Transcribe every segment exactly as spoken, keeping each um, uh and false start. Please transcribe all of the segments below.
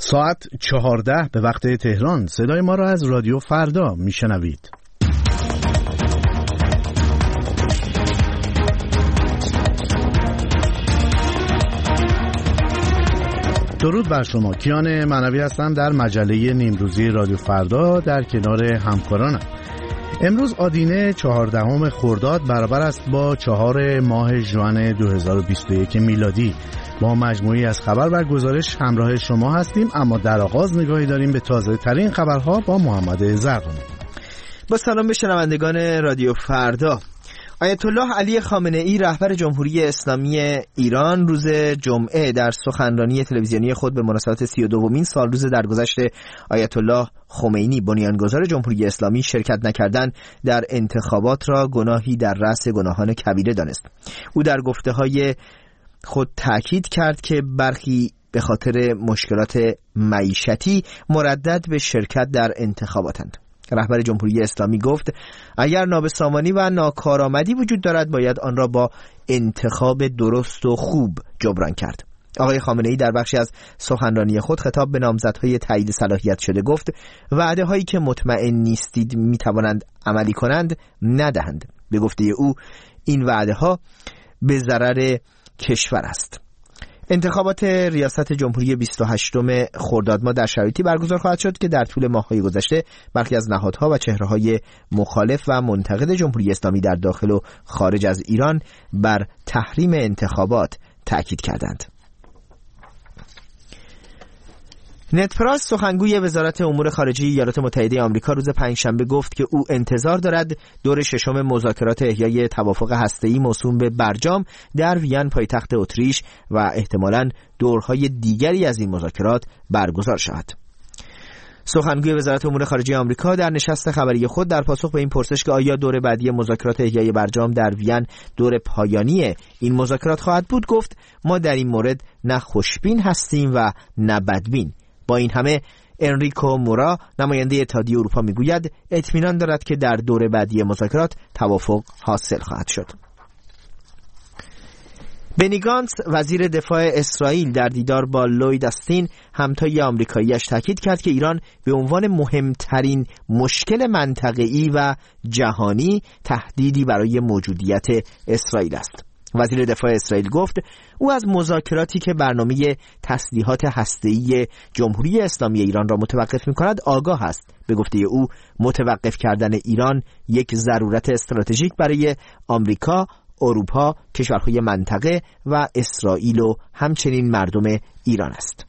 ساعت چهارده به وقت تهران. صدای ما را از رادیو فردا میشنوید. درود بر شما. کیان معنوی هستم در مجله نیمروزی رادیو فردا در کنار همکارانم. امروز آدینه چهاردهم خرداد برابر است با چهار ماه ژوئن دو هزار و بیست و یک میلادی. با مجموعی از خبر و گزارش همراه شما هستیم، اما در آغاز نگاهی داریم به تازه ترین خبرها با محمد زرقانی. با سلام به شنوندگان رادیو فردا. آیت الله علی خامنه ای رهبر جمهوری اسلامی ایران روز جمعه در سخنرانی تلویزیونی خود به مناسبت سی و دومین سالروز درگذشت آیت الله خمینی بنیانگذار جمهوری اسلامی شرکت نکردن در انتخابات را گناهی در رأس گناهان کبیره دانست. او در گفته‌های خود تأکید کرد که برخی به خاطر مشکلات معیشتی مردد به شرکت در انتخاباتند. رهبر جمهوری اسلامی گفت اگر نابسامانی و ناکارآمدی وجود دارد باید آن را با انتخاب درست و خوب جبران کرد. آقای خامنه ای در بخشی از سخنرانی خود خطاب به نامزدهای تایید صلاحیت شده گفت وعده هایی که مطمئن نیستید می توانند عملی کنند ندهند. به گفته او این وعده ها به ضرر کشور است. انتخابات ریاست جمهوری بیست و هشتم خرداد ماه در شرایطی برگزار خواهد شد که در طول ماه‌های گذشته برخی از نهادها و چهره‌های مخالف و منتقد جمهوری اسلامی در داخل و خارج از ایران بر تحریم انتخابات تأکید کردند. نت پراس سخنگوی وزارت امور خارجه ایالات متحده آمریکا روز پنجشنبه گفت که او انتظار دارد دور ششم مذاکرات احیای توافق هسته‌ای موسوم به برجام در وین پایتخت اتریش و احتمالاً دورهای دیگری از این مذاکرات برگزار شود. سخنگوی وزارت امور خارجه آمریکا در نشست خبری خود در پاسخ به این پرسش که آیا دور بعدی مذاکرات احیای برجام در وین دور پایانی این مذاکرات خواهد بود گفت ما در این مورد نه خوشبین هستیم و نه بدبین. با این همه انریکو مورا نماینده اتحادیه اروپا میگوید اطمینان دارد که در دور بعدی مذاکرات توافق حاصل خواهد شد. بنی گانتز وزیر دفاع اسرائیل در دیدار با لوید استین همتای آمریکایی‌اش تاکید کرد که ایران به عنوان مهمترین مشکل منطقه‌ای و جهانی تهدیدی برای موجودیت اسرائیل است. وزیر دفاع اسرائیل گفت او از مذاکراتی که برنامه تسلیحات هسته‌ای جمهوری اسلامی ایران را متوقف می‌کند آگاه است. به گفته او متوقف کردن ایران یک ضرورت استراتژیک برای آمریکا، اروپا، کشورهای منطقه و اسرائیل و همچنین مردم ایران است.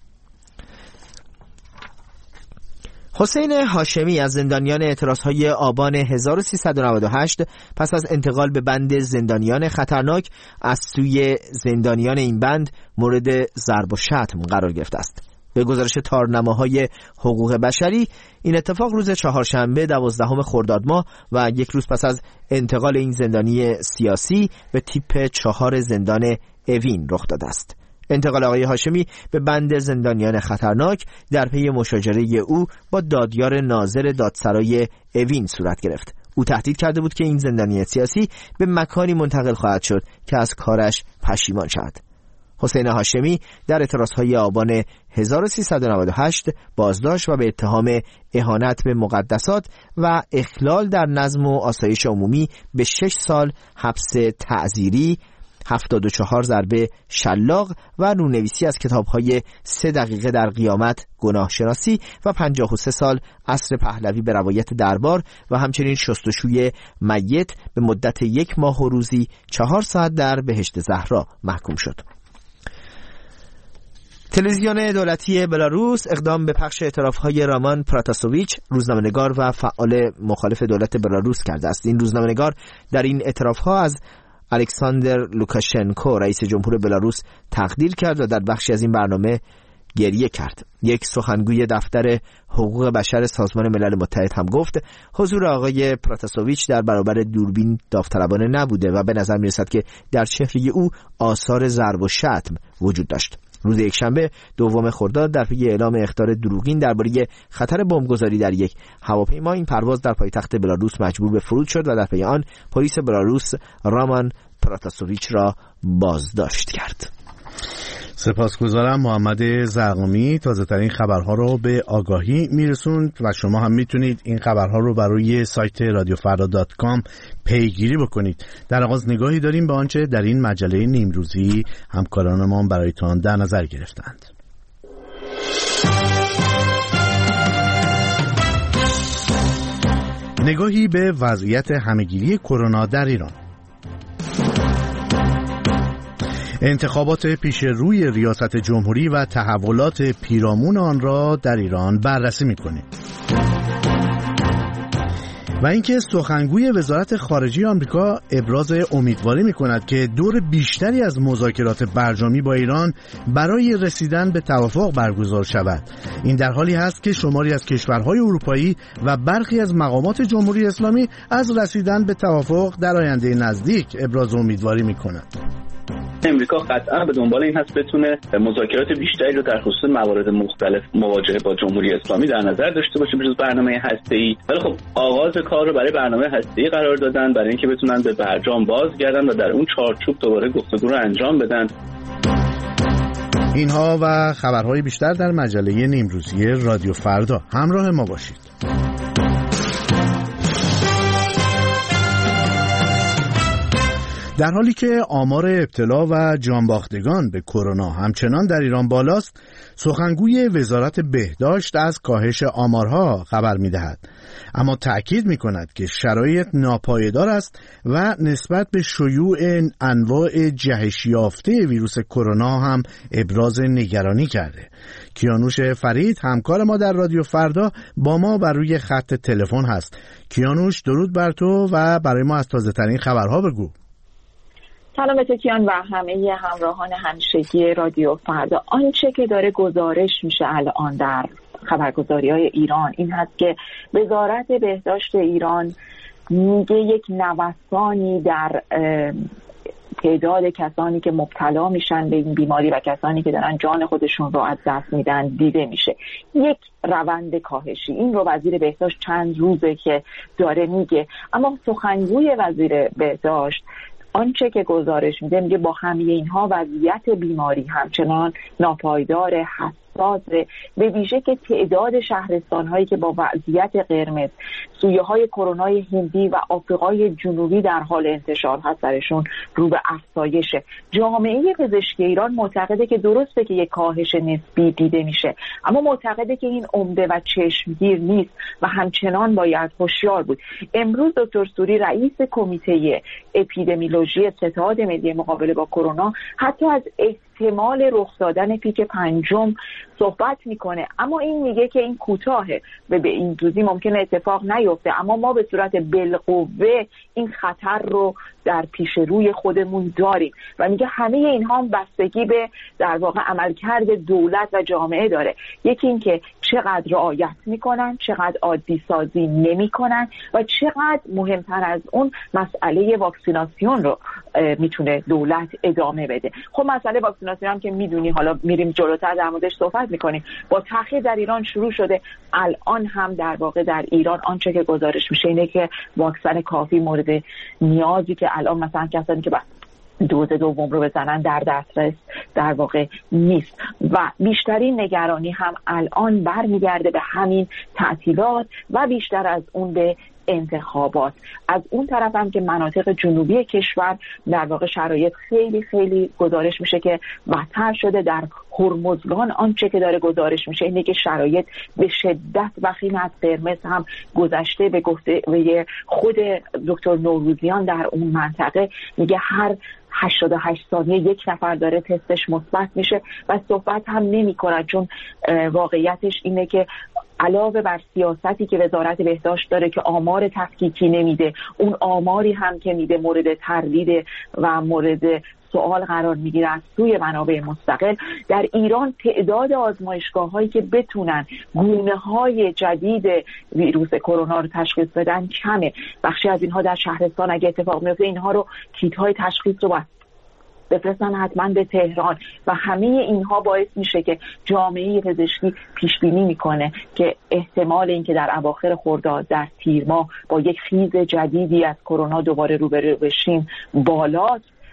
حسین هاشمی از زندانیان اعتراضهای آبان هزار و سیصد و نود و هشت پس از انتقال به بند زندانیان خطرناک از سوی زندانیان این بند مورد ضرب و شتم قرار گرفته است. به گزارش تارنماهای حقوق بشری این اتفاق روز چهارشنبه دوازدهم خرداد ماه و یک روز پس از انتقال این زندانی سیاسی به تیپ چهار زندان اوین رخ داده است. انتقال آقای هاشمی به بند زندانیان خطرناک در پی مشاجره او با دادیار ناظر دادسرای اوین صورت گرفت. او تهدید کرده بود که این زندانی سیاسی به مکانی منتقل خواهد شد که از کارش پشیمان شود. حسین هاشمی در اعتراضهای آبان هزار و سیصد و نود و هشت بازداشت و به اتهام اهانت به مقدسات و اخلال در نظم و آسایش عمومی به شش سال حبس تعزیری، هفتاد و چهار ضربه شلاق و رونویسی از کتاب‌های سه دقیقه در قیامت گناه شناسی و پنجاه و سه سال عصر پهلوی به روایت دربار و همچنین شستشوی میت به مدت یک ماه و روزی چهار ساعت در بهشت زهرا محکوم شد. تلویزیون دولتی بلاروس اقدام به پخش اعتراف‌های رامان پراتاسوویچ، روزنامه‌نگار و فعال مخالف دولت بلاروس کرده است. این روزنامه‌نگار در این اعتراف‌ها از الکساندر لوکاشنکو رئیس جمهور بلاروس تقدیر کرد و در بخشی از این برنامه گریه کرد. یک سخنگوی دفتر حقوق بشر سازمان ملل متحد هم گفت حضور آقای پراتاسوویچ در برابر دوربین داوطلبانه نبوده و به نظر می‌رسد که در چهره او آثار ضرب و شتم وجود داشت. روز یکشنبه دوم خرداد در پی اعلام اخطار دروغین درباره خطر بمبگذاری در یک هواپیما این پرواز در پایتخت بلاروس مجبور به فرود شد و در پی آن پلیس بلاروس رامان پراتاسوویچ را بازداشت کرد. سپاسگزارم. محمد زرقامی تازه ترین خبرها رو به آگاهی میرسوند و شما هم میتونید این خبرها رو برای سایت رادیو فردا دات کام پیگیری بکنید. در آغاز نگاهی داریم به آنچه در این مجله نیمروزی همکارانمان برایتان در نظر گرفتند. نگاهی به وضعیت همهگیری کرونا در ایران. انتخابات پیش روی ریاست جمهوری و تحولات پیرامون آن را در ایران بررسی می‌کنیم. و اینکه سخنگوی وزارت خارجه آمریکا ابراز امیدواری می‌کند که دور بیشتری از مذاکرات برجامی با ایران برای رسیدن به توافق برگزار شود. این در حالی هست که شماری از کشورهای اروپایی و برخی از مقامات جمهوری اسلامی از رسیدن به توافق در آینده نزدیک ابراز امیدواری می‌کنند. امریکا قطعا به دنبال این هست بتونه مذاکرات بیشتری رو در خصوص موارد مختلف مواجهه با جمهوری اسلامی در نظر داشته باشه بجز برنامه هسته‌ای. ولی خب آغاز کار رو برای برنامه هسته‌ای قرار دادن برای اینکه بتونن به برجام بازگردن و در اون چارچوب دوباره گفتگو رو انجام بدن. اینها و خبرهای بیشتر در مجله نیمروزی رادیو فردا. همراه ما باشید. در حالی که آمار ابتلا و جانباختگان به کرونا همچنان در ایران بالاست، سخنگوی وزارت بهداشت از کاهش آمارها خبر می‌دهد، اما تأکید می‌کند که شرایط ناپایدار است و نسبت به شیوع انواع جهش یافته ویروس کرونا هم ابراز نگرانی کرده. کیانوش فرید همکار ما در رادیو فردا با ما بر روی خط تلفن هست. کیانوش، درود بر تو و برای ما از تازه‌ترین خبرها بگو. سلام به کیان و همه همراهان همیشگی رادیو فردا. آنچه که داره گزارش میشه الان در خبرگزاری‌های ایران این هست که وزارت بهداشت ایران میگه یک نوسانی در تعداد کسانی که مبتلا میشن به این بیماری و کسانی که دارن جان خودشون رو از دست میدن دیده میشه. یک روند کاهشی. این رو وزیر بهداشت چند روزه که داره میگه، اما سخنگوی وزیر بهداشت آنچه که گزارش میده میگه با همه اینها وضعیت بیماری همچنان ناپایدار، حساسه، به ویژه که تعداد شهرستان‌هایی که با وضعیت قرمز، سویه‌های کرونای هندی و آفریقای جنوبی در حال انتشار هست درشون رو به افزایشه. جامعه پزشکی ایران معتقده که درسته که یک کاهش نسبی دیده میشه، اما معتقده که این عمده و چشمگیر نیست و همچنان باید هوشیار بود. امروز دکتر سوری رئیس کمیته اپیدمیولوژی ستاد ملی مقابله با کرونا حتی از احتمال رخ دادن پیک پنجم صحبت میکنه، اما این میگه که این کوتاهه و به این زودی ممکنه اتفاق نیفته، اما ما به صورت بالقوه این خطر رو در پیش روی خودمون داریم و میگه همه اینها هم بستگی به در واقع عملکرد دولت و جامعه داره. یکی این که چقدر رعایت میکنن، چقدر عادی سازی نمیکنن و چقدر مهمتر از اون مسئله واکسیناسیون رو میتونه دولت ادامه بده. خب مسئله واکسیناسیون هم که میدونی، حالا میریم جلوتر در موردش صحبت میکنیم، با تأخیر در ایران شروع شده. الان هم در واقع در ایران آنچه که گزارش میشه اینه که واکسن کافی مورد نیازی که الان مثلا کسانی که با دوز دوم رو بزنن در دسترس در واقع نیست و بیشترین نگرانی هم الان برمیگرده به همین تعطیلات و بیشتر از اون به انتخابات. از اون طرف هم که مناطق جنوبی کشور در واقع شرایط خیلی خیلی گزارش میشه که بدتر شده. در هرمزگان آنچه که داره گزارش میشه اینه که شرایط به شدت وخیم از قرمز هم گذشته. به گفته به خود دکتر نوروزیان در اون منطقه میگه هر هشتاد و هشت ثانیه یک نفر داره تستش مثبت میشه و صحبت هم نمیکنه، چون واقعیتش اینه که علاوه بر سیاستی که وزارت بهداشت داره که آمار تفکیکی نمیده، اون آماری هم که میده مورد تردید و مورد سوال قرار میگیره از سوی منابع مستقل. در ایران تعداد آزمایشگاه هایی که بتونن گونه های جدید ویروس کرونا رو تشخیص بدن کمه. بخشی از اینها در شهرستان اگه اتفاق میفته اینها رو کیت های تشخیص رو باید بفرستن حتما به تهران و همه اینها باعث میشه که جامعه پزشکی پیش بینی میکنه که احتمال اینکه در اواخر خرداد در تیر ماه با یک خیز جدیدی از کرونا دوباره روبرو بشیم بالاست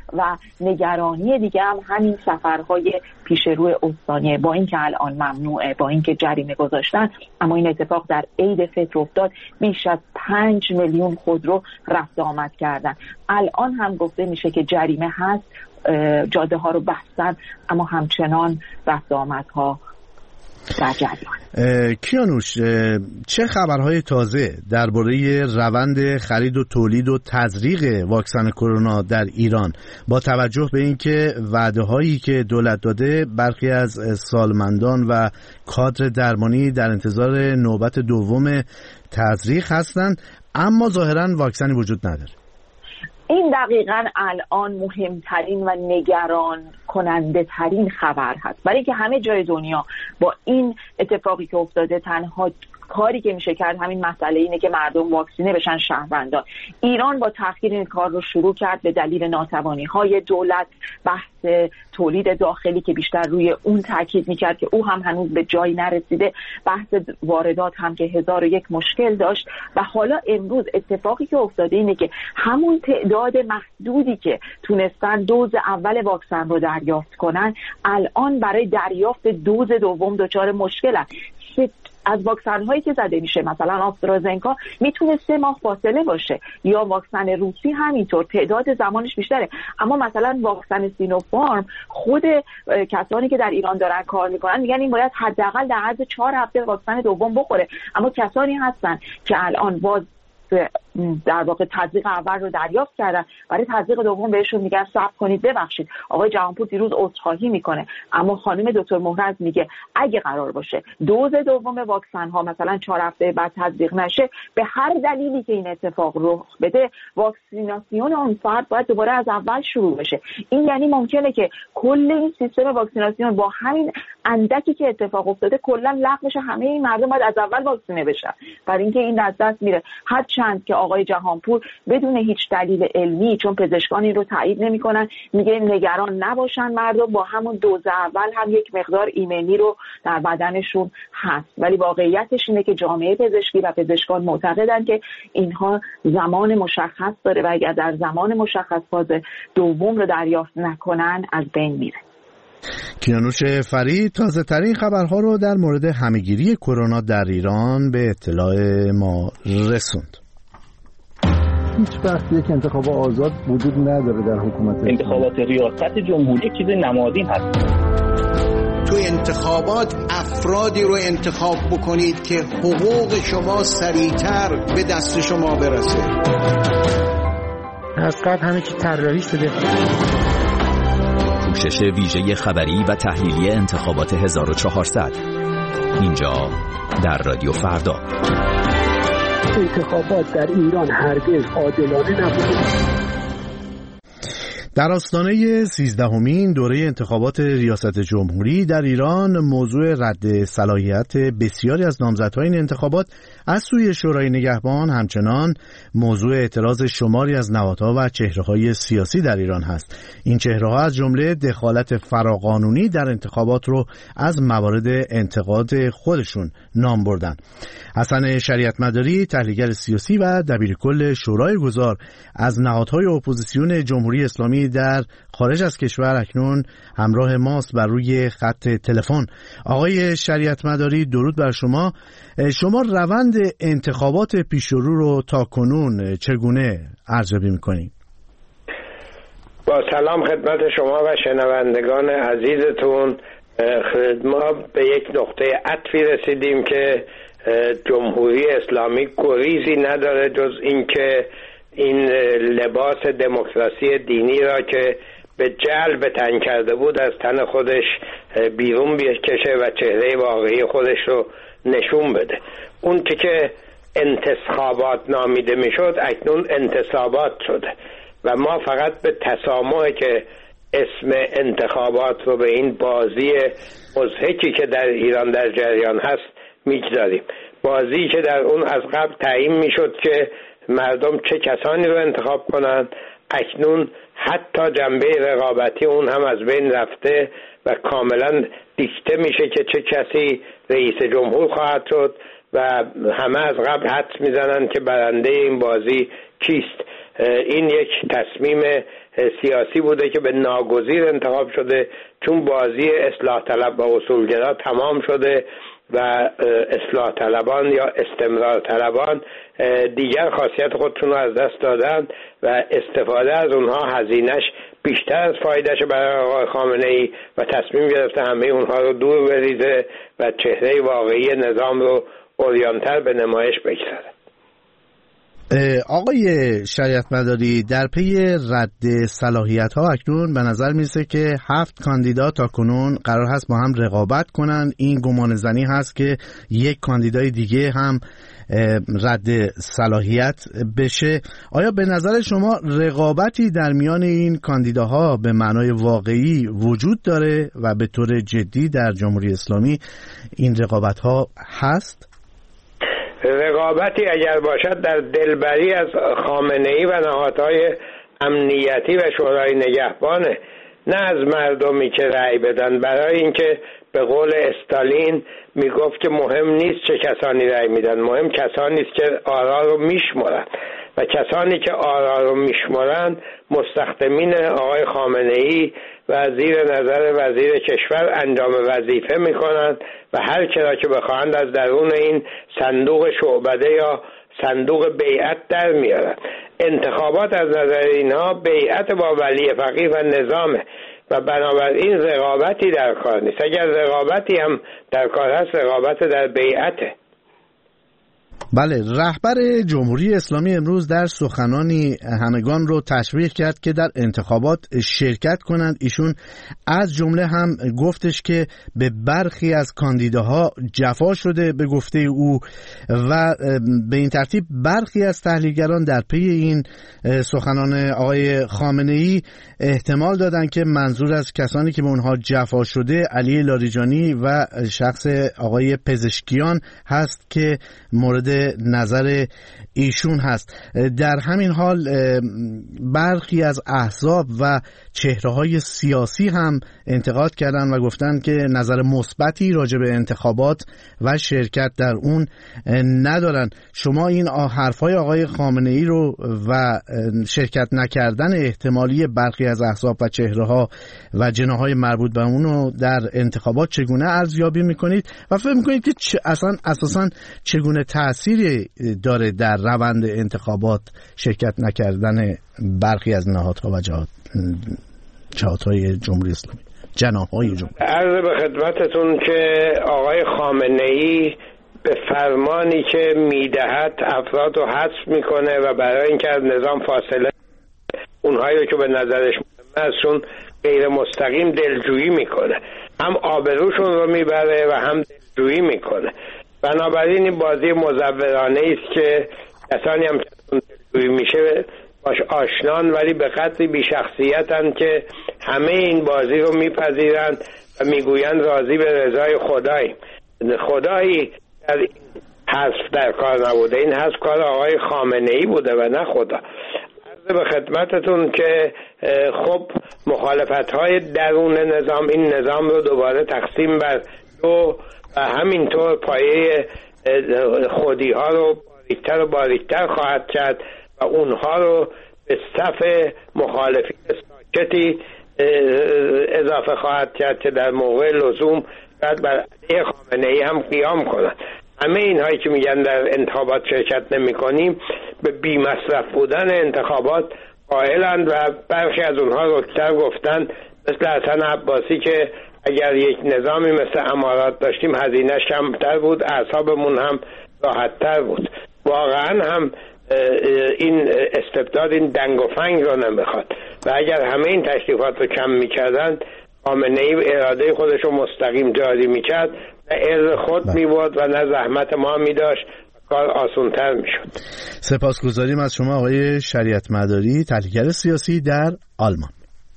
و نگرانی دیگه هم همین سفرهای پیش روی استانیه. با اینکه الان ممنوعه، با اینکه جریمه گذاشتن، اما این اتفاق در عید فطر افتاد. بیش از پنج میلیون خودرو رفت آمد کردن. الان هم گفته میشه که جریمه هست، جاده ها رو بستن، اما همچنان رفت آمدها در جریان. کیانوش، چه خبرهای تازه درباره روند خرید و تولید و تزریق واکسن کرونا در ایران با توجه به اینکه وعده هایی که دولت داده برخی از سالمندان و کادر درمانی در انتظار نوبت دوم تزریق هستند، اما ظاهراً واکسنی وجود نداره؟ این دقیقاً الان مهمترین و نگران کننده ترین خبر هست، برای اینکه همه جای دنیا با این اتفاقی که افتاده تنها کاری که میشه کرد همین مسئله اینه که مردم واکسینه بشن، شهروندان. ایران با تأخیر این کار رو شروع کرد به دلیل ناتوانی های دولت. بحث تولید داخلی که بیشتر روی اون تاکید میکرد که او هم هنوز به جایی نرسیده، بحث واردات هم که هزار و یک مشکل داشت. و حالا امروز اتفاقی که افتاده اینه که همون تعداد محدودی که تونستن دوز اول واکسن رو دریافت کنن، الان برای دریافت دوز دوم دچار مشکلن. از واکسن هایی که زده میشه، مثلا آسترازنکا میتونه سه ماه فاصله باشه، یا واکسن روسی همینطور تعداد زمانش بیشتره. اما مثلا واکسن سینوفارم، خود کسانی که در ایران دارن کار میکنن میگن این باید حداقل در عرض چهار هفته واکسن دوم بخوره. اما کسانی هستن که الان باز در واقع تزریق اول رو دریافت کردن، برای تزریق دوم بهشون میگن صبر کنید. ببخشید، آقای جهانپور دیروز عذرخواهی میکنه، اما خانم دکتر مهرز میگه اگه قرار باشه دوز دوم واکسن ها مثلا چهار هفته بعد تزریق نشه، به هر دلیلی که این اتفاق رخ بده، واکسیناسیون اون فرد باید دوباره از اول شروع بشه. این یعنی ممکنه که کل این سیستم واکسیناسیون با همین اندکی که اتفاق افتاده کلا لغو بشه، همه این مردم باید از اول واکسینه بشن. برای اینکه این از دست میره. هر چند که آقای جهانپور بدون هیچ دلیل علمی، چون پزشکان این رو تایید نمی‌کنن، میگه نگران نباشن مردم، با همون دوز اول هم یک مقدار ایمنی رو در بدنشون هست. ولی واقعیتش اینه که جامعه پزشکی و پزشکان معتقدن که اینها زمان مشخص داره و اگر در زمان مشخص فاز دوم رو دریافت نکنن از بین میره. کیانوش فرید تازه ترین خبرها رو در مورد همهگیری کرونا در ایران به اطلاع ما رسوند. هیچ وقت یک انتخاب آزاد وجود نداره در حکومت. انتخابات ریاست جمهوری چیز نمادین هست. تو انتخابات افرادی رو انتخاب بکنید که حقوق شما سریعتر به دست شما برسه. از قبل همه چی طراحی شده. پوشش ویژه خبری و تحلیلی انتخابات هزار و چهارصد اینجا در رادیو فردا. انتخابات در ایران هرگز عادلانه نبوده. در آستانه سیزدهمین دوره انتخابات ریاست جمهوری در ایران، موضوع رد صلاحیت بسیاری از نامزدهای این انتخابات از سوی شورای نگهبان همچنان موضوع اعتراض شماری از نهادها و چهره‌های سیاسی در ایران هست. این چهره‌ها از جمله دخالت فراقانونی در انتخابات رو از موارد انتقاد خودشون نام بردن. حسن شریعتمداری، تحلیلگر سیاسی و دبیرکل شورای گذار از نهادهای اپوزیسیون جمهوری اسلامی در خارج از کشور، اکنون همراه ماست بر روی خط تلفن. آقای شریعتمداری، درود بر شما. شما روند انتخابات پیشرو رو تا کنون چگونه ارزیابی می‌کنید؟ با سلام خدمت شما و شنوندگان عزیزتون. ما به یک نقطه عطفی رسیدیم که جمهوری اسلامی گریزی نداره جز اینکه این لباس دموکراسی دینی را که به جلب تن کرده بود از تن خودش بیرون بکشه و چهره واقعی خودش رو نشون بده. اون که که انتخابات نامیده میشد اکنون انتصابات شده و ما فقط به تسامحی که اسم انتخابات رو به این بازی مضحکی که در ایران در جریان هست میگذاریم. بازی که در اون از قبل تعیین میشد که مردم چه کسانی رو انتخاب کنند، اکنون حتی جنبه رقابتی اون هم از بین رفته و کاملا دیکته میشه که چه کسی رئیس جمهور خواهد شد و همه از قبل حدس میزنن که برنده این بازی کیست. این یک تصمیم سیاسی بوده که به ناگزیر انتخاب شده، چون بازی اصلاح طلب و اصولگرا تمام شده و اصلاح طلبان یا استمرار طلبان دیگر خاصیت خودشون رو از دست دادن و استفاده از اونها هزینهش بیشتر از فایدهش برای آقای خامنه‌ای و تصمیم گرفته همه اونها رو دور بریزه و چهره واقعی نظام رو عریان‌تر به نمایش بگذاره. آقای شریعت مداری، در پی رد صلاحیت ها اکنون به نظر میرسه که هفت کاندیدا تا کنون قرار هست با هم رقابت کنن. این گمان زنی هست که یک کاندیدای دیگه هم رد صلاحیت بشه. آیا به نظر شما رقابتی در میان این کاندیداها به معنای واقعی وجود داره و به طور جدی در جمهوری اسلامی این رقابت ها هست؟ رقابتی اگر باشد در دلبری از خامنه‌ای و نهادهای امنیتی و شورای نگهبانه، نه از مردمی که رأی بدن. برای اینکه به قول استالین میگفت که مهم نیست چه کسانی رأی میدن، مهم کسانی است که آرا رو میشمرن و کسانی که آرا رو میشمرن مستخدمین آقای خامنه‌ای و زیر نظر وزیر کشور انجام وظیفه میکنند و هر کرا که بخواهند از درون این صندوق شعبده یا صندوق بیعت در میارن. انتخابات از نظر اینها بیعت با ولی فقیه و نظامه و بنابراین رقابتی در کار نیست. اگر رقابتی هم در کار هست، رقابت در بیعته. بله، رهبر جمهوری اسلامی امروز در سخنانی همگان رو تشویق کرد که در انتخابات شرکت کنند. ایشون از جمله هم گفتش که به برخی از کاندیداها جفا شده به گفته او و به این ترتیب برخی از تحلیلگران در پی این سخنان آقای خامنه‌ای احتمال دادن که منظور از کسانی که به اونها جفا شده علی لاریجانی و شخص آقای پزشکیان هست که مورد نظر ایشون هست. در همین حال برخی از احزاب و چهره‌های سیاسی هم انتقاد کردن و گفتن که نظر مثبتی راجع به انتخابات و شرکت در اون ندارن. شما این حرفای آقای خامنه‌ای رو و شرکت نکردن احتمالی برخی از احزاب و چهره‌ها و جناح‌های مربوط به اونو در انتخابات چگونه ارزیابی می‌کنید و فکر می‌کنید که اصلا اساساً چگونه تأثیری داره در روند انتخابات شرکت نکردن برخی از نهادها و جهات جهات‌های جمهوری اسلامی، جناح‌های جمهوری؟ عرض به خدمتتون که آقای خامنه‌ای به فرمانی که میدهد افراد رو حذف میکنه و برای اینکه از نظام فاصله اونهایی که به نظرش مهم ازشون غیر مستقیم دلجویی میکنه، هم آبروشون رو میبره و هم دلجویی میکنه. بنابراین این بازی مزورانه است که کسانی هم که دلجویی میشه باش آشنان ولی به قدری بی‌شخصیتن که همه این بازی رو میپذیرند و میگویند راضی به رضای خدایی. خدایی در این حذف در کار نبوده، این حذف کار آقای خامنه‌ای بوده و نه خدا. عرض به خدمتتون که خب مخالفت‌های درون نظام این نظام رو دوباره تقسیم بر دو و همینطور پایه خودی‌ها رو باریکتر و باریکتر خواهد کرد و اونها رو به صف مخالفین ساکتی اضافه خواهد کرد که در موقع لزوم بعد بر علیه خامنه‌ای هم قیام کنند. همه اینهایی که میگن در انتخابات شرکت نمی کنیم به بی مصرف بودن انتخابات قائلند و برخی از اونها رکتر گفتن، مثل حسن عباسی که اگر یک نظامی مثل امارات داشتیم هزینه‌اش کمتر بود، اعصابمون هم راحت‌تر بود. واقعا هم این استبداد این دنگ و فنگ رو نمیخواد و اگر همه این تشریفات رو کم میکردن خامنه‌ای اراده خودش رو مستقیم جاری میکرد نه ارز خود میبود و نه زحمت ما میداشت، کار آسان‌تر میشد. سپاسگزاریم از شما آقای شریعت مداری، تحلیلگر سیاسی در آلمان.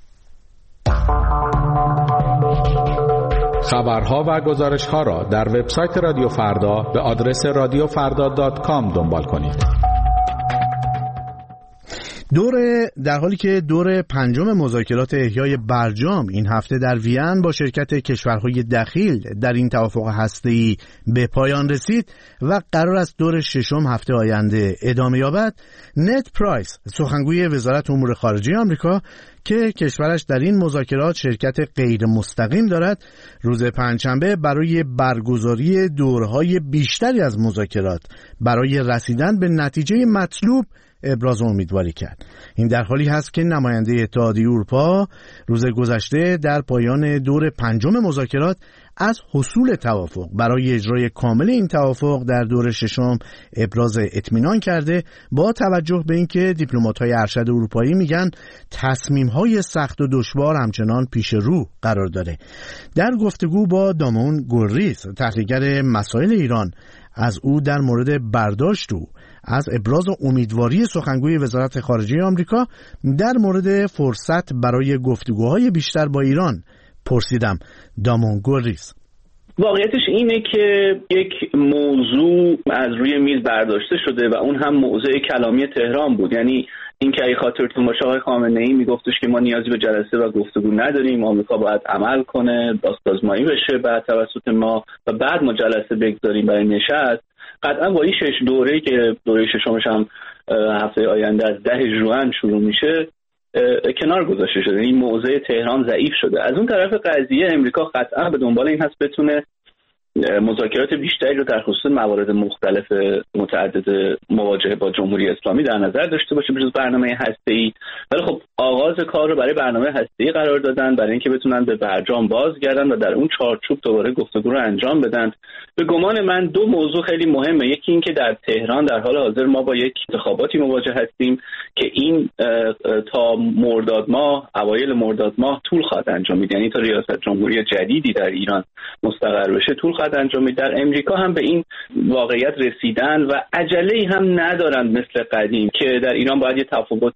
خبرها و گزارش‌ها را در وبسایت رادیو فردا به آدرس رادیو فردا دات کام دنبال کنید. دور در حالی که دور پنجم مذاکرات احیای برجام این هفته در وین با شرکت کشورهای دخیل در این توافق هسته‌ای به پایان رسید و قرار است دور ششم هفته آینده ادامه یابد، نت پرایس سخنگوی وزارت امور خارجه آمریکا که کشورش در این مذاکرات شرکت غیر مستقیم دارد، روز پنجشنبه برای برگزاری دورهای بیشتری از مذاکرات برای رسیدن به نتیجه مطلوب ابراز امیدواری کرد. این در حالی هست که نماینده اتحادیه اروپا روز گذشته در پایان دور پنجم مذاکرات از حصول توافق برای اجرای کامل این توافق در دور ششم ابراز اطمینان کرده، با توجه به اینکه دیپلمات‌های ارشد اروپایی میگن تصمیم‌های سخت و دشوار همچنان پیش رو قرار داره. در گفتگو با دامون گلریز، تحلیلگر مسائل ایران، از او در مورد برداشت او از ابراز امیدواری سخنگوی وزارت خارجه آمریکا در مورد فرصت برای گفتگوهای بیشتر با ایران پرسیدم. دامون گلریز: واقعیتش اینه که یک موضوع از روی میز برداشته شده و اون هم موضوع کلامی تهران بود. یعنی این که اگه خاطرتون باشه آقای خامنه‌ای میگفتش که ما نیازی به جلسه و گفتگو نداریم، آمریکا باید عمل کنه، بازسازمانی بشه بعد توسط ما و بعد ما جلسه بگذاریم برای نشست. قطعا با این شش دوره‌ای که دوره ششمش هم هفته آینده از ده ژوئن شروع میشه کنار گذاشته شده. این موضع تهران ضعیف شده. از اون طرف قضیه امریکا قطعا به دنبال این هست بتونه مذاکرات بیشتری رو در خصوص موارد مختلف متعدد مواجهه با جمهوری اسلامی در نظر داشته باشه بجز برنامه هسته‌ای. ولی خب آغاز کار رو برای برنامه هسته‌ای قرار دادن برای اینکه بتونن به برجام بازگردن و در اون چارچوب دوباره گفتگو رو انجام بدن. به گمان من دو موضوع خیلی مهمه. یکی این که در تهران در حال حاضر ما با یک انتخاباتی مواجه هستیم که این تا مرداد ماه، اوایل مرداد ماه طول خواهد انجامید. یعنی تا ریاست جمهوری جدیدی در ایران مستقر بشه طول خواهد انجامید. در امریکا هم به این واقعیت رسیدن و عجله‌ای هم ندارند مثل قدیم که در ایران باید یه تفاوت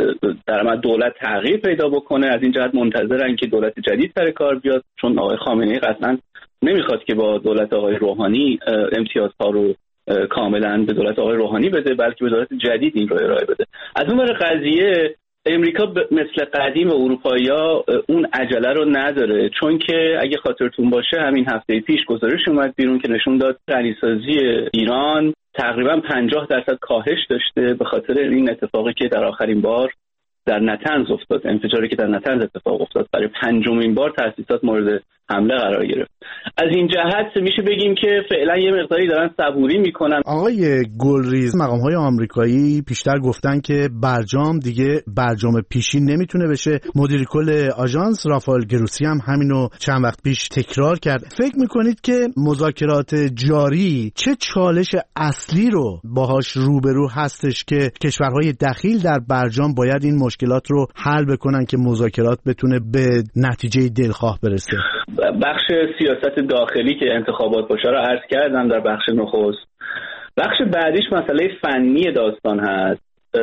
در عمل دولت تغییر پیدا بکنه. از این جهت منتظرن که دولت جدید سر کار بیاد، چون آقای خامنه‌ای قطعاً نمیخواد که با دولت آقای روحانی امتیازها رو کاملا به دولت آقای روحانی بده، بلکه به دولت جدید این رو ارائه بده. از اون ور قضیه امریکا مثل قدیم و اروپایی‌ها اون عجله رو نداره، چون که اگه خاطرتون باشه همین هفته پیش گزارش اومد بیرون که نشون داد غنیسازی ایران تقریبا پنجاه درصد کاهش داشته به خاطر این اتفاقی که در آخرین بار در نتنز افتاد، انفجاری که در نتنز اتفاق افتاد. برای پنجمین بار تأسیسات مورد حمله قرار گرفت. از این جهت میشه بگیم که فعلا یه مقداری دارن صبوری میکنن. آقای گلریز، مقام‌های آمریکایی پیشتر گفتن که برجام دیگه برجام پیشین نمیتونه بشه. مدیر کل آژانس رافائل گروسی هم همینو چند وقت پیش تکرار کرد. فکر میکنید که مذاکرات جاری چه چالش اصلی رو باهاش روبرو هستش که کشورهای دخیل در برجام باید این مشکلات رو حل بکنن که مذاکرات بتونه به نتیجه دلخواه برسه؟ بخش سیاست داخلی که انتخابات باشه رو عرض کردم در بخش نخست. بخش بعدیش مسئله فنی داستان هست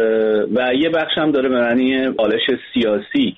و یه بخش هم داره به معنی بالش سیاسی.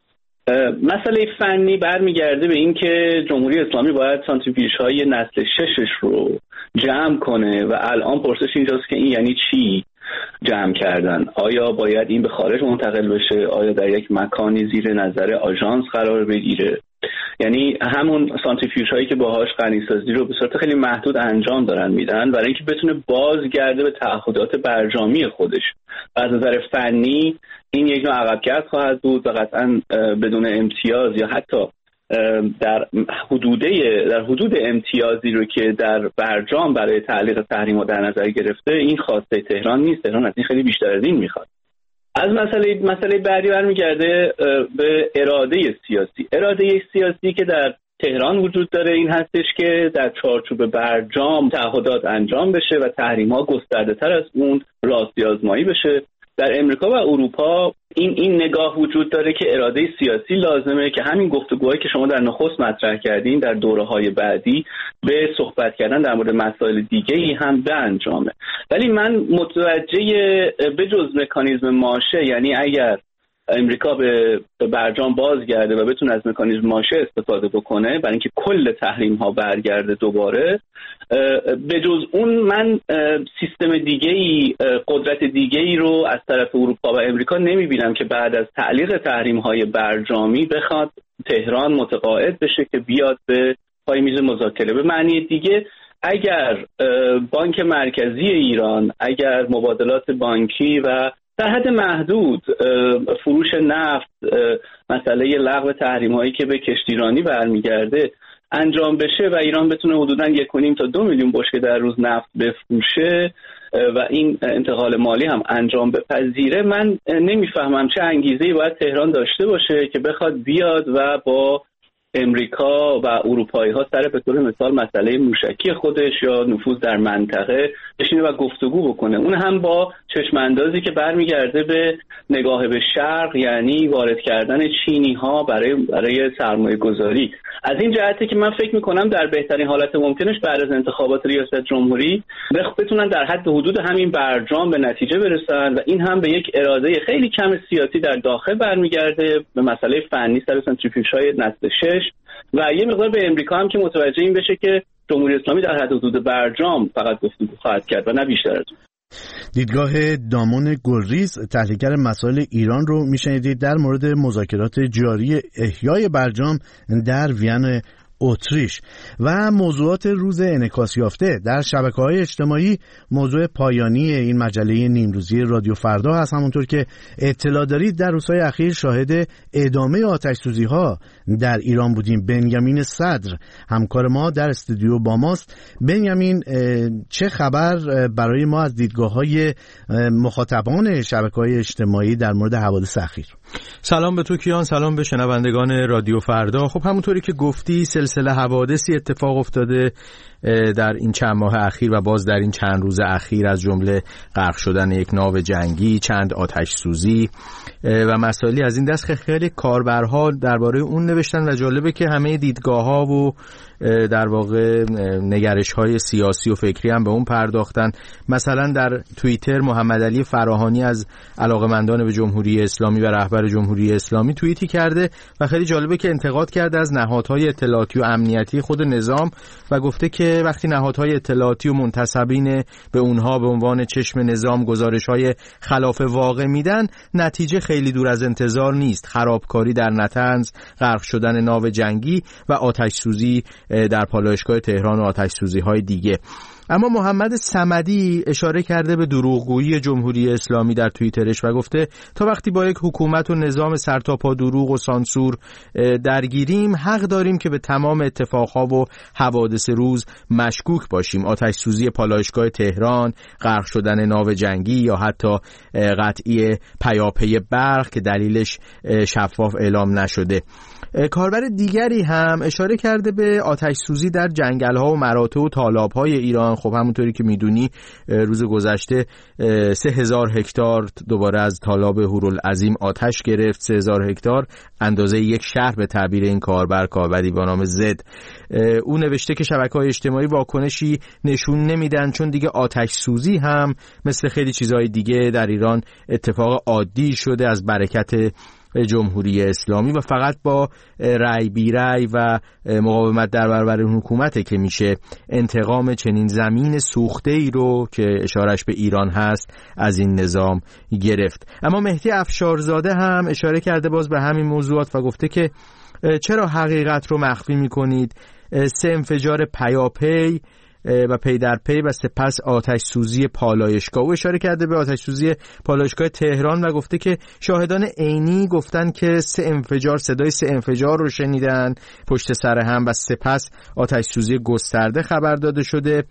مسئله فنی برمیگرده به این که جمهوری اسلامی باید سانتریفیوژهای نسل ششش رو جمع کنه و الان پرسش اینجاست که این یعنی چی جمع کردن؟ آیا باید این به خارج منتقل بشه؟ آیا در یک مکانی زیر نظر آژانس قرار بگیره؟ یعنی همون سانتریفیوژ هایی که باهاش غنیسازی رو به صورت خیلی محدود انجام دارن میدن برای اینکه بتونه بازگرده به تعهدات برجامی خودش. از نظر فنی این یک نوع عقب‌گرد خواهد بود و قطعا بدون امتیاز یا حتی در حدوده در حدود امتیازی رو که در برجام برای تعلیق تحریم‌ها در نظر گرفته این خواسته تهران نیست. تهران از این خیلی بیشتر از این میخواد. از مسئله مسئله بعدی برمیگرده به اراده سیاسی. اراده سیاسی که در تهران وجود داره این هستش که در چارچوب برجام تعهدات انجام بشه و تحریم‌ها گسترده‌تر از اون راستی آزمایی بشه. در امریکا و اروپا این این نگاه وجود داره که اراده سیاسی لازمه که همین گفتگوهایی که شما در نخست مطرح کردین در دوره‌های بعدی به صحبت کردن در مورد مسائل دیگه‌ای هم به انجامه. ولی من متوجه به جز مکانیزم ماشه، یعنی اگر امریکا به برجام بازگرده و بتونه از مکانیزم ماشه استفاده بکنه برای اینکه کل تحریم ها برگرده دوباره، به جز اون من سیستم دیگه‌ای، قدرت دیگه‌ای رو از طرف اروپا و امریکا نمیبینم که بعد از تعلیق تحریم های برجامی بخواد تهران متقاعد بشه که بیاد به پای میز مذاکره. به معنی دیگه اگر بانک مرکزی ایران، اگر مبادلات بانکی و در حد محدود فروش نفت، مسئله لغو تحریم‌هایی که به کشتیرانی برمیگرده انجام بشه و ایران بتونه حدوداً یک و نیم تا دو میلیون بشکه در روز نفت بفروشه و این انتقال مالی هم انجام بپذیره، من نمیفهمم چه انگیزه‌ای باید تهران داشته باشه که بخواد بیاد و با امریکا و اروپایی ها سر به طور مثال مسئله موشکی خودش یا نفوذ در منطقه بشینه و گفتگو بکنه. اون هم با چشم اندازی که برمیگرده به نگاه به شرق، یعنی وارد کردن چینی ها برای برای سرمایه گذاری. از این جهته که من فکر میکنم در بهترین حالت ممکنش بعد از انتخابات ریاست جمهوری بتونن در حد حدود همین برجام به نتیجه برسن و این هم به یک اراده خیلی کم سیاسی در داخل برمیگرده، به مسئله فنی سر سنتریفیوژهای نسل شش و یه مقدار به امریکا هم که متوجه این بشه که جمهوری اسلامی در حد حدود برجام فقط گفتگو خواهد کرد و نه بیشتر از اون. دیدگاه دامون گلریز، تحلیلگر مسائل ایران رو میشنیدید در مورد مذاکرات جاری احیای برجام در وین اتریش. و موضوعات روز انعکاس یافته در شبکه‌های اجتماعی موضوع پایانی این مجله نیمروزی رادیو فردا هست. همونطور که اطلاع دارید در روزهای اخیر شاهد ادامه آتش‌سوزی‌ها در ایران بودیم. بنیامین صدر همکار ما در استودیو با ماست. بنیامین، چه خبر برای ما از دیدگاه‌های مخاطبان شبکه‌های اجتماعی در مورد حوادث اخیر؟ سلام به تو کیان، سلام به شنوندگان رادیو فردا. خب همونطوری که گفتی سلسله حوادثی اتفاق افتاده در این چند ماه اخیر و باز در این چند روز اخیر، از جمله غرق شدن یک ناو جنگی، چند آتش سوزی و مسائلی از این دست که خیلی کاربرها درباره اون نوشتن و جالبه که همه دیدگاه‌ها و در واقع نگرش‌های سیاسی و فکری هم به اون پرداختن. مثلا در توییتر محمد علی فراهانی از علاقه‌مندان به جمهوری اسلامی و رهبر جمهوری اسلامی توییتی کرده و خیلی جالبه که انتقاد کرده از نهادهای اطلاعاتی و امنیتی خود نظام و گفته که وقتی نهادهای اطلاعاتی و منتسبین به اونها به عنوان چشم نظام گزارش‌های خلاف واقع میدن، نتیجه خیلی دور از انتظار نیست: خرابکاری در نطنز، غرق شدن ناو جنگی و آتش سوزی در پالایشگاه تهران و آتش سوزی های دیگه. اما محمد صمدی اشاره کرده به دروغگویی جمهوری اسلامی در توییترش و گفته تا وقتی با یک حکومت و نظام سرتاپا دروغ و سانسور درگیریم، حق داریم که به تمام اتفاقها و حوادث روز مشکوک باشیم. آتش سوزی پالایشگاه تهران، غرق شدن ناو جنگی یا حتی قطعی پیاپی برق که دلیلش شفاف اعلام نشده. کاربر دیگری هم اشاره کرده به آتش سوزی در جنگل‌ها و مراتع و تالاب‌های ایران. خب همونطوری که میدونی روز گذشته سه هزار هکتار دوباره از تالاب هورالعظیم آتش گرفت. سه هزار هکتار اندازه یک شهر به تعبیر این کاربر، کاربری با نام زد. او نوشته که شبکه‌های اجتماعی واکنشی نشون نمیدن چون دیگه آتش سوزی هم مثل خیلی چیزهای دیگه در ایران اتفاق عادی شده از برکت جمهوری اسلامی و فقط با رأی بی رأی و مقاومت در برابر حکومت که میشه انتقام چنین زمین سوخته ای رو که اشارش به ایران هست از این نظام گرفت. اما مهدی افشارزاده هم اشاره کرده باز به همین موضوعات و گفته که چرا حقیقت رو مخفی میکنید؟ سه انفجار پیاپی و پی در پی و سپس آتش سوزی پالایشگاه. او اشاره کرده به آتش سوزی پالایشگاه تهران و گفته که شاهدان عینی گفتن که سه انفجار صدای سه انفجار رو شنیدن پشت سر هم و سپس آتش سوزی گسترده خبر داده شده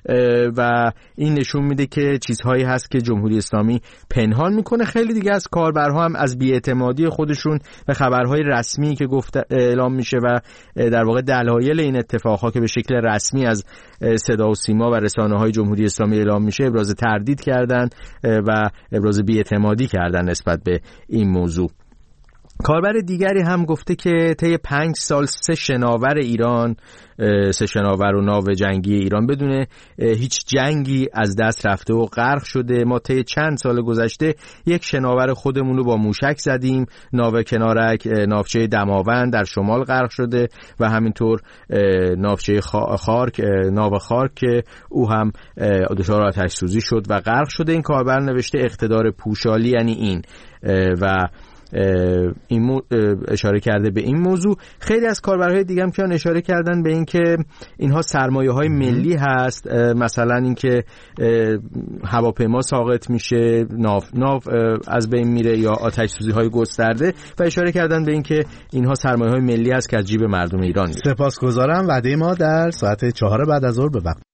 و این نشون میده که چیزهایی هست که جمهوری اسلامی پنهان میکنه. خیلی دیگه از کاربرها هم از بی‌اعتمادی خودشون به خبرهای رسمی که گفت اعلام میشه و در واقع دلایل این اتفاقها که به شکل رسمی از صدا و سیما و رسانه‌های جمهوری اسلامی اعلام میشه ابراز تردید کردن و ابراز بی‌اعتمادی کردن نسبت به این موضوع. کاربر دیگری هم گفته که طی پنج سال سه شناور ایران، سه شناور و ناو جنگی ایران بدون هیچ جنگی از دست رفته و غرق شده. ما طی چند سال گذشته یک شناور خودمون رو با موشک زدیم، ناو کنارک ناوچه دماوند در شمال غرق شده و همینطور ناوچه خارک ناو خارک که او هم دچار آتش سوزی شد و غرق شده. این کاربر نوشته اقتدار پوشالی یعنی این و این مو... اشاره کرده به این موضوع. خیلی از کاربرهای دیگه هم که اشاره کردن به این که اینها سرمایه‌های ملی هست، مثلا اینکه هواپیما ساقط میشه، ناو ناو از بین میره یا آتش سوزی‌های گسترده و اشاره کردن به این که اینها سرمایه‌های ملی هست که از جیب مردم ایران میره. سپاسگزارم. وعده ما در ساعت چهار بعد از ظهر به وقت